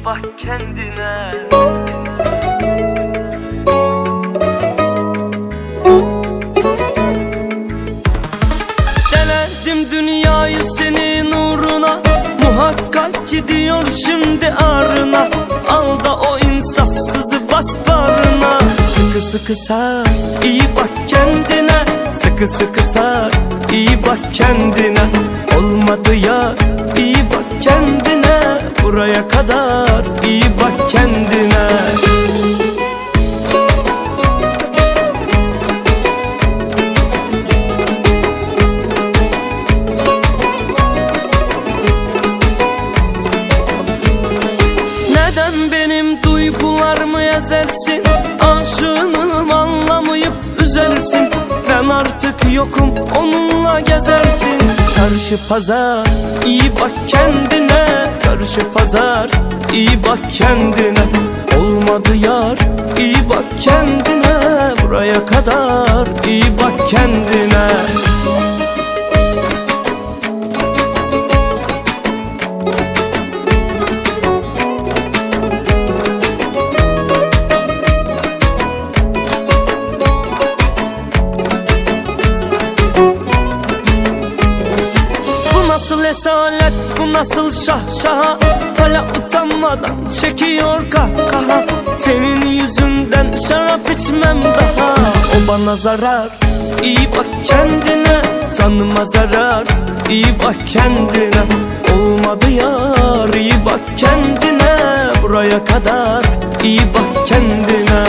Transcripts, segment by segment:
iyi bak kendine. Denedim dünyayı senin uğruna, muhakkak gidiyor şimdi ağrına. Al da o insafsızı bas bağrına. Sıkı sıkı sar, iyi bak kendine. Sıkı sıkı sar, iyi bak kendine. Olmadı ya, iyi bak kendine. Buraya kadar iyi bak kendine. Neden benim duygularımı ezersin? Aşığınım anlamayıp üzersin. Ben artık yokum, onunla gezersin. Çarşı pazar, iyi bak kendine. Çarşı pazar, iyi bak kendine. Olmadı yar, iyi bak kendine. Buraya kadar iyi bak kendine. Nasıl esalet, bu nasıl şahşaha? Hala utanmadan çekiyor kahkaha. Senin yüzünden şarap içmem daha. O bana zarar, iyi bak kendine. Canıma zarar, iyi bak kendine. Olmadı yar, iyi bak kendine. Buraya kadar iyi bak kendine.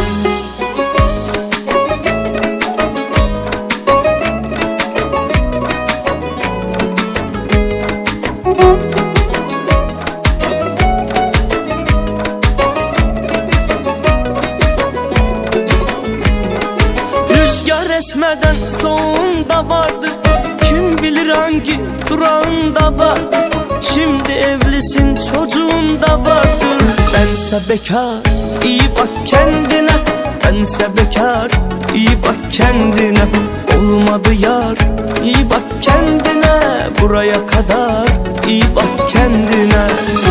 Rüzgar esmeden soğuğunda vardı. Kim bilir hangi durağında vardı. Şimdi evlisin, çocuğun da vardır. Bense bekar, iyi bak kendine. Bense bekar, iyi bak kendine. Olmadı yar, iyi bak kendine. Buraya kadar iyi bak kendine.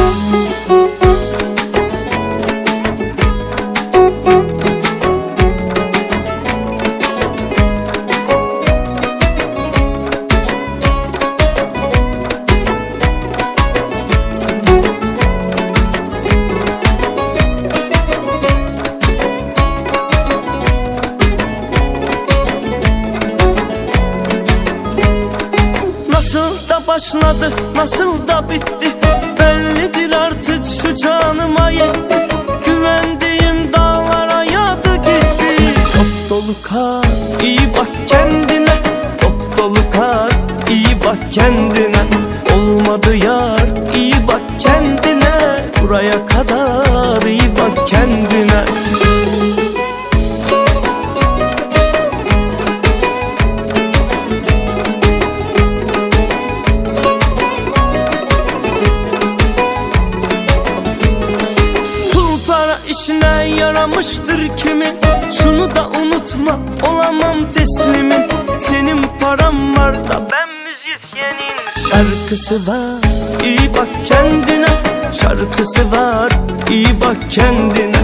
Nasıl da başladı, nasıl da bitti, bellidir artık şu canıma yetti. Güvendiğim dağlara yağdı gitti. Top dolu kar, iyi bak kendine. Top dolu kar, iyi bak kendine. Olmadı yar, iyi bak kendine. Buraya kadar iyi bak kendine. İşine yaramıştır kimin? Şunu da unutma, olamam teslimin. Senin param var da ben müzisyenin. Şarkısı var, iyi bak kendine. Şarkısı var, iyi bak kendine.